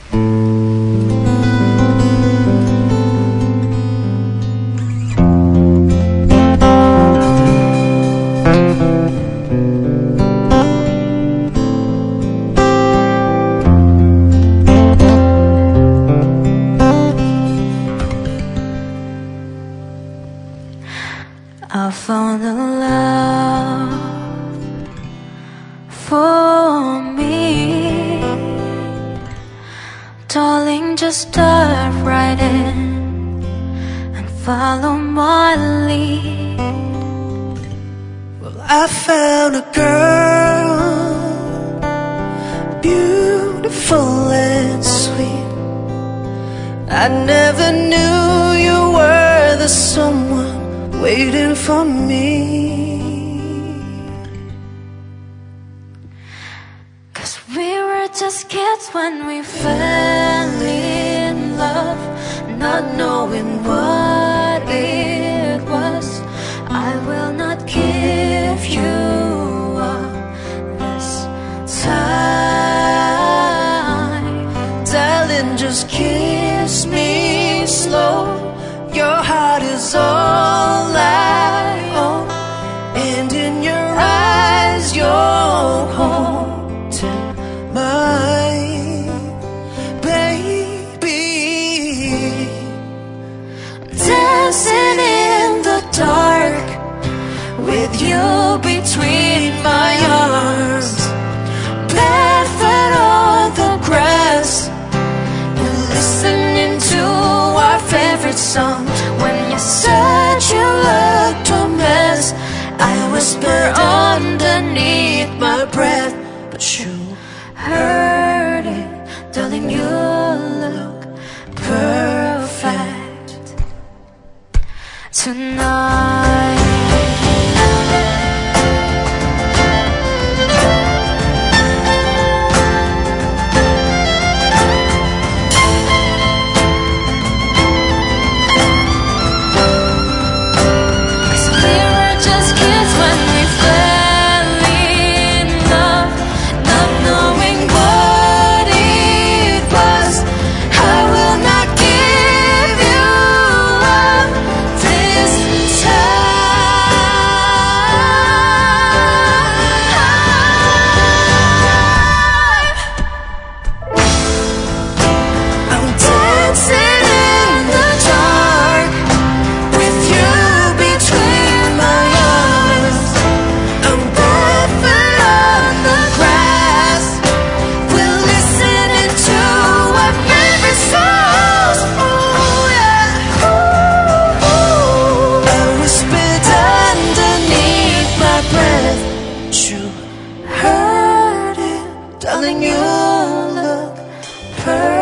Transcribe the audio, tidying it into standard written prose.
I found a love for me. Darling, just dive right in and follow my lead. Well, I found a girl, beautiful and sweet. I never knew you were the someone waiting for me. 'Cause we were just kids when we fell in love, not knowing what it was. I will not give you up this time. Darling, just kiss me slow. Your heart is all I own, and in your eyes you're holding mine, baby. Dancing in the dark with you between my arms, barefoot on the grass, we're listening to our favorite song. When you said you looked a mess, I whisper underneath my breath, but you heard it. Darling, you look perfect tonight. Darling, you look perfect.